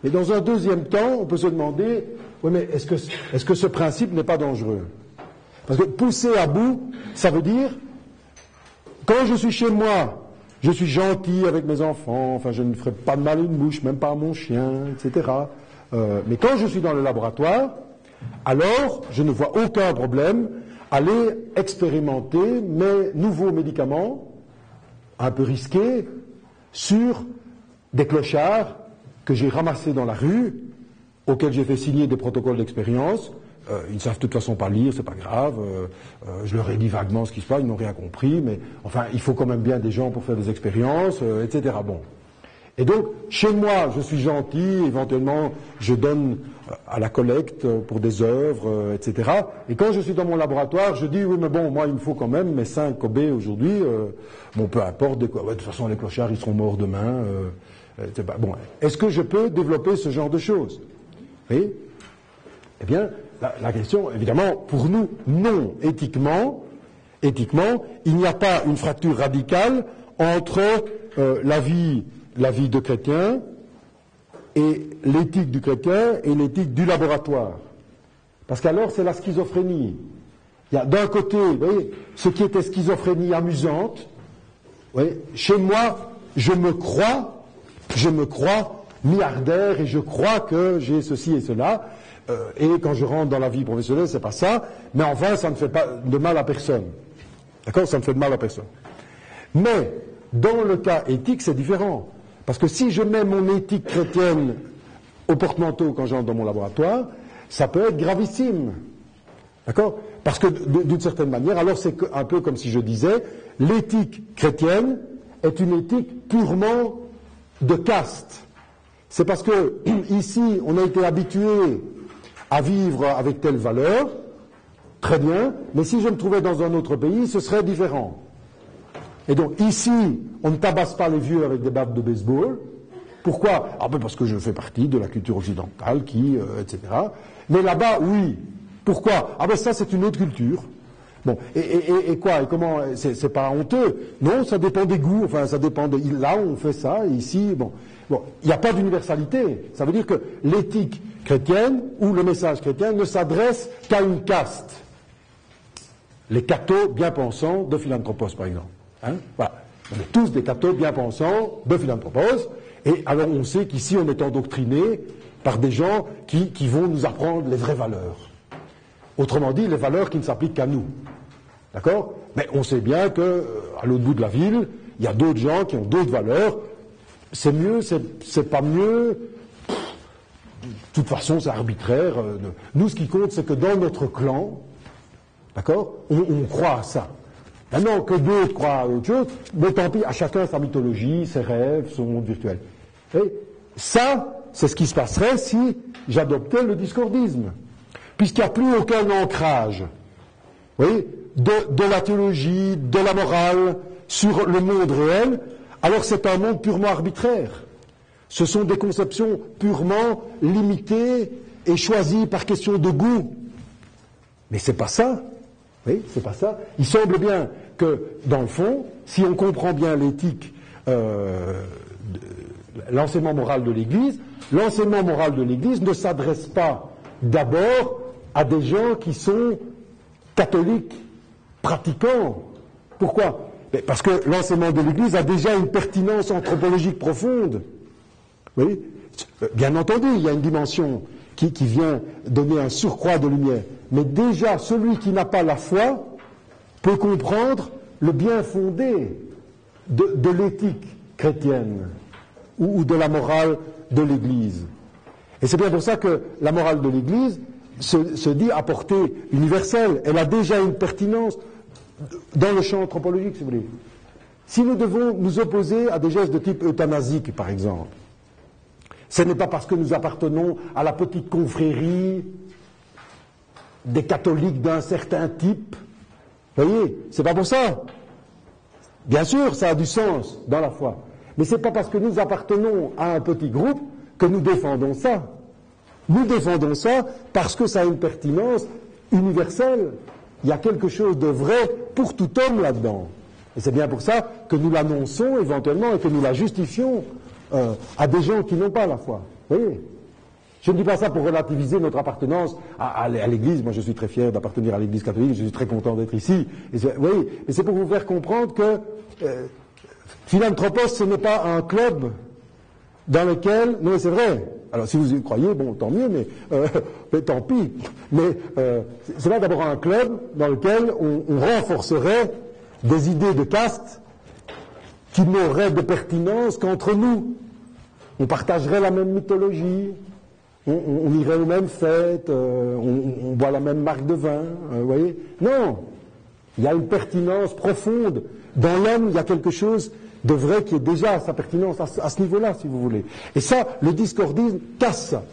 Mais dans un deuxième temps, on peut se demander, oui, mais est-ce que ce principe n'est pas dangereux? Parce que pousser à bout, ça veut dire, quand je suis chez moi, je suis gentil avec mes enfants, enfin je ne ferai pas de mal à une mouche, même pas à mon chien, etc. Mais quand je suis dans le laboratoire, alors je ne vois aucun problème à aller expérimenter mes nouveaux médicaments, un peu risqués, sur des clochards que j'ai ramassés dans la rue, auxquels j'ai fait signer des protocoles d'expérience. Ils ne savent de toute façon pas lire, c'est pas grave. Je leur ai dit vaguement ce qui se passe, ils n'ont rien compris, mais enfin, il faut quand même bien des gens pour faire des expériences, etc. Bon. Et donc, chez moi, je suis gentil, éventuellement, je donne à la collecte pour des œuvres, etc. Et quand je suis dans mon laboratoire, je dis, oui, mais bon, moi, il me faut quand même mes 5 Kobe aujourd'hui, bon, peu importe, de toute façon, les clochards, ils seront morts demain, bon. Est-ce que je peux développer ce genre de choses? Oui? Eh bien, la question, évidemment, pour nous, non, éthiquement, il n'y a pas une fracture radicale entre la vie de chrétien et l'éthique du chrétien et l'éthique du laboratoire. Parce qu'alors, c'est la schizophrénie. Il y a d'un côté, vous voyez, ce qui était schizophrénie amusante, vous voyez, chez moi, je me crois milliardaire et je crois que j'ai ceci et cela. Et quand je rentre dans la vie professionnelle, c'est pas ça, mais enfin, ça ne fait pas de mal à personne. D'accord? Ça ne fait de mal à personne. Mais, dans le cas éthique, c'est différent. Parce que si je mets mon éthique chrétienne au porte-manteau quand j'entre dans mon laboratoire, ça peut être gravissime. D'accord? Parce que, d'une certaine manière, alors c'est un peu comme si je disais, l'éthique chrétienne est une éthique purement de caste. C'est parce que, ici, on a été habitué à vivre avec telle valeur, très bien, mais si je me trouvais dans un autre pays, ce serait différent. Et donc ici, on ne tabasse pas les vieux avec des battes de baseball. Pourquoi? Ah ben parce que je fais partie de la culture occidentale etc. Mais là-bas, oui. Pourquoi? Ah ben ça, c'est une autre culture. Bon, et quoi? Et comment? C'est pas honteux. Non, ça dépend des goûts. Enfin, ça dépend de. Là, on fait ça, ici, bon. Bon, il n'y a pas d'universalité. Ça veut dire que l'éthique chrétienne ou le message chrétien ne s'adresse qu'à une caste. Les cathos bien pensants de Philanthropos, par exemple. Hein? Voilà. On est tous des cathos bien pensants de Philanthropos. Et alors on sait qu'ici on est endoctriné par des gens qui vont nous apprendre les vraies valeurs. Autrement dit, les valeurs qui ne s'appliquent qu'à nous. D'accord? Mais on sait bien que à l'autre bout de la ville, il y a d'autres gens qui ont d'autres valeurs. C'est mieux, c'est pas mieux. De toute façon, c'est arbitraire. Nous, ce qui compte, c'est que dans notre clan, d'accord, on croit à ça. Maintenant, que d'autres croient à autre chose, mais tant pis, à chacun sa mythologie, ses rêves, son monde virtuel. Et ça, c'est ce qui se passerait si j'adoptais le discordisme. Puisqu'il n'y a plus aucun ancrage, vous voyez, de la théologie, de la morale, sur le monde réel, alors c'est un monde purement arbitraire. Ce sont des conceptions purement limitées et choisies par question de goût. Mais c'est pas ça. Oui, c'est pas ça. Il semble bien que, dans le fond, si on comprend bien l'éthique, l'enseignement moral de l'Église ne s'adresse pas d'abord à des gens qui sont catholiques, pratiquants. Pourquoi? Parce que l'enseignement de l'Église a déjà une pertinence anthropologique profonde. Oui, bien entendu, il y a une dimension qui vient donner un surcroît de lumière. Mais déjà, celui qui n'a pas la foi peut comprendre le bien fondé de l'éthique chrétienne ou de la morale de l'Église. Et c'est bien pour ça que la morale de l'Église se dit à portée universelle. Elle a déjà une pertinence dans le champ anthropologique, si vous voulez. Si nous devons nous opposer à des gestes de type euthanasique, par exemple, ce n'est pas parce que nous appartenons à la petite confrérie des catholiques d'un certain type. Vous voyez, c'est pas pour ça. Bien sûr, ça a du sens dans la foi. Mais c'est pas parce que nous appartenons à un petit groupe que nous défendons ça. Nous défendons ça parce que ça a une pertinence universelle. Il y a quelque chose de vrai pour tout homme là-dedans. Et c'est bien pour ça que nous l'annonçons éventuellement et que nous la justifions à des gens qui n'ont pas la foi. Vous voyez ? Je ne dis pas ça pour relativiser notre appartenance à l'Église. Moi, je suis très fier d'appartenir à l'Église catholique. Je suis très content d'être ici. Oui, mais c'est pour vous faire comprendre que Philanthropos, ce n'est pas un club dans lequel... Non, mais c'est vrai. Alors, si vous y croyez, bon, tant mieux, mais tant pis. Mais c'est pas d'abord un club dans lequel on renforcerait des idées de caste qui n'auraient de pertinence qu'entre nous. On partagerait la même mythologie, on irait aux mêmes fêtes, on boit la même marque de vin, vous voyez. Non, il y a une pertinence profonde. Dans l'homme, il y a quelque chose de vrai qui est déjà sa pertinence à ce niveau-là, si vous voulez. Et ça, le discordisme casse ça.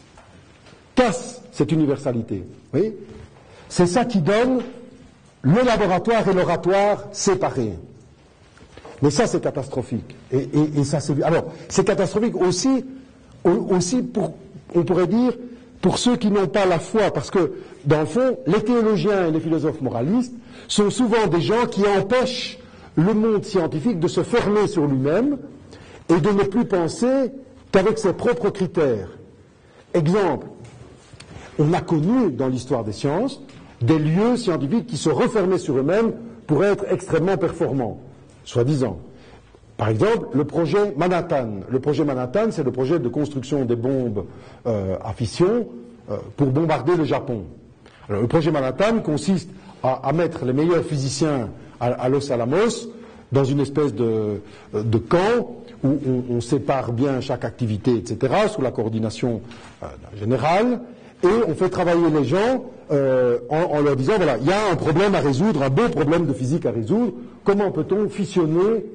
Casse cette universalité. Vous voyez. C'est ça qui donne le laboratoire et l'oratoire séparés. Mais ça, c'est catastrophique. Et ça, c'est... Alors, c'est catastrophique aussi pour, on pourrait dire, pour ceux qui n'ont pas la foi, parce que, dans le fond, les théologiens et les philosophes moralistes sont souvent des gens qui empêchent le monde scientifique de se fermer sur lui-même et de ne plus penser qu'avec ses propres critères. Exemple, on a connu dans l'histoire des sciences des lieux scientifiques qui se refermaient sur eux-mêmes pour être extrêmement performants, soi-disant. Par exemple, le projet Manhattan. Le projet Manhattan, c'est le projet de construction des bombes à fission pour bombarder le Japon. Alors, le projet Manhattan consiste à mettre les meilleurs physiciens à Los Alamos dans une espèce de camp où on sépare bien chaque activité, etc., sous la coordination générale, et on fait travailler les gens en leur disant, voilà, il y a un problème à résoudre, un beau problème de physique à résoudre, comment peut-on fissionner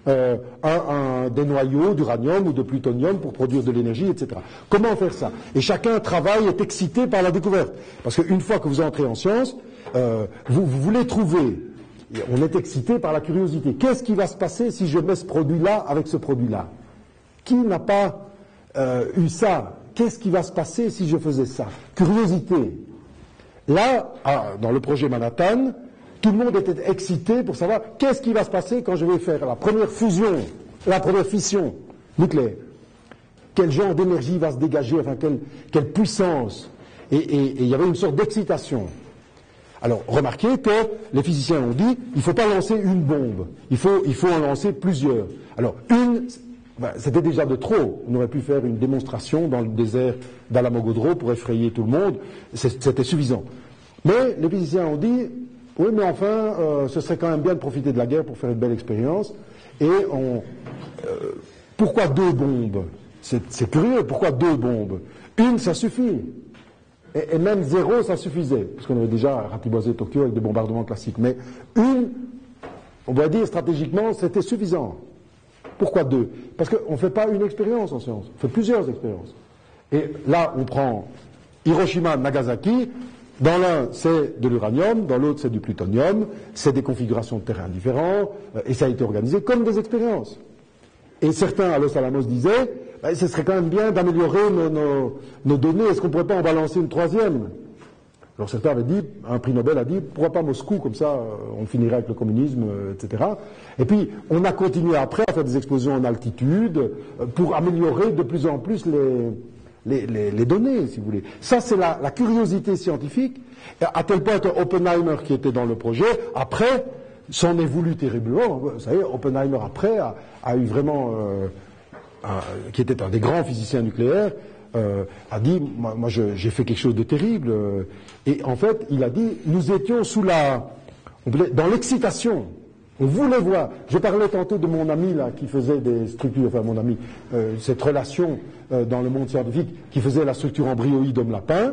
des noyaux d'uranium ou de plutonium pour produire de l'énergie, etc. Comment faire ça? Et chacun travaille, est excité par la découverte. Parce qu'une fois que vous entrez en science, vous voulez trouver, on est excité par la curiosité. Qu'est-ce qui va se passer si je mets ce produit-là avec ce produit-là? Qui n'a pas eu ça? Qu'est-ce qui va se passer si je faisais ça? Curiosité. Là, dans le projet Manhattan, tout le monde était excité pour savoir qu'est-ce qui va se passer quand je vais faire la première fusion, la première fission nucléaire. Quel genre d'énergie va se dégager, enfin quelle puissance. Et il y avait une sorte d'excitation. Alors, remarquez que les physiciens ont dit, il ne faut pas lancer une bombe, il faut en lancer plusieurs. Alors, c'était déjà de trop. On aurait pu faire une démonstration dans le désert d'Alamogordo pour effrayer tout le monde, c'était suffisant. Mais les physiciens ont dit, oui, mais enfin, ce serait quand même bien de profiter de la guerre pour faire une belle expérience. Et pourquoi 2 bombes? C'est curieux, pourquoi 2 bombes? Une, ça suffit. Et même 0, ça suffisait, parce qu'on avait déjà ratiboisé Tokyo avec des bombardements classiques. Mais une, on va dire stratégiquement, c'était suffisant. Pourquoi 2? Parce qu'on ne fait pas une expérience en science, on fait plusieurs expériences. Et là, on prend Hiroshima, Nagasaki. Dans l'un, c'est de l'uranium, dans l'autre, c'est du plutonium, c'est des configurations de terrain différents, et ça a été organisé comme des expériences. Et certains à Los Alamos disaient, ce serait quand même bien d'améliorer nos données, est-ce qu'on ne pourrait pas en balancer une 3e? Alors certains avaient dit, un prix Nobel a dit, pourquoi pas Moscou, comme ça on finirait avec le communisme, etc. Et puis on a continué après à faire des explosions en altitude pour améliorer de plus en plus les données, si vous voulez. Ça, c'est la curiosité scientifique, à tel point que Oppenheimer, qui était dans le projet, après, s'en est voulu terriblement. Vous savez, Oppenheimer, après, a eu vraiment... qui était un des grands physiciens nucléaires, a dit, moi j'ai fait quelque chose de terrible. Et en fait, il a dit, nous étions dans l'excitation. On voulait voir. Je parlais tantôt de mon ami là qui faisait des structures, enfin mon ami, cette relation dans le monde scientifique qui faisait la structure embryoïde homme-lapin.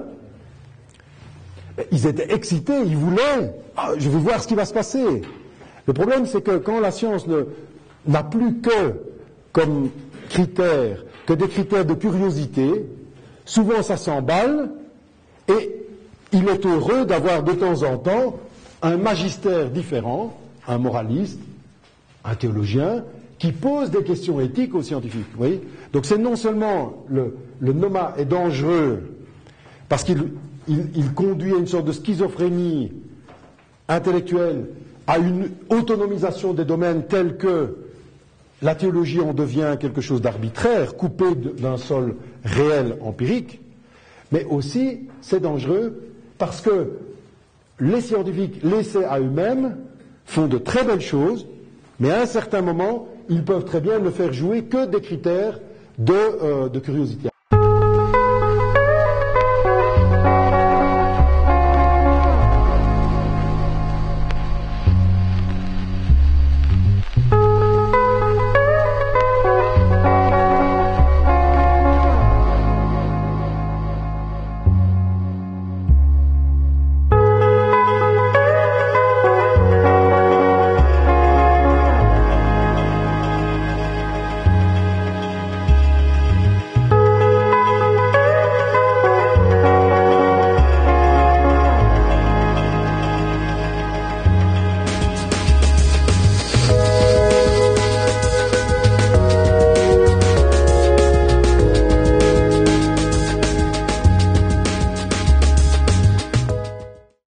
Ils étaient excités, ils voulaient. Je veux voir ce qui va se passer. Le problème, c'est que quand la science n'a plus que comme critères, que des critères de curiosité, souvent ça s'emballe et il est heureux d'avoir de temps en temps un magistère différent, un moraliste, un théologien, qui pose des questions éthiques aux scientifiques. Vous voyez ? Donc c'est non seulement le noma est dangereux parce qu'il conduit à une sorte de schizophrénie intellectuelle, à une autonomisation des domaines tels que la théologie en devient quelque chose d'arbitraire, coupé d'un sol réel empirique, Mais aussi, c'est dangereux parce que les scientifiques laissés à eux-mêmes font de très belles choses, mais à un certain moment, ils peuvent très bien ne faire jouer que des critères de curiosité.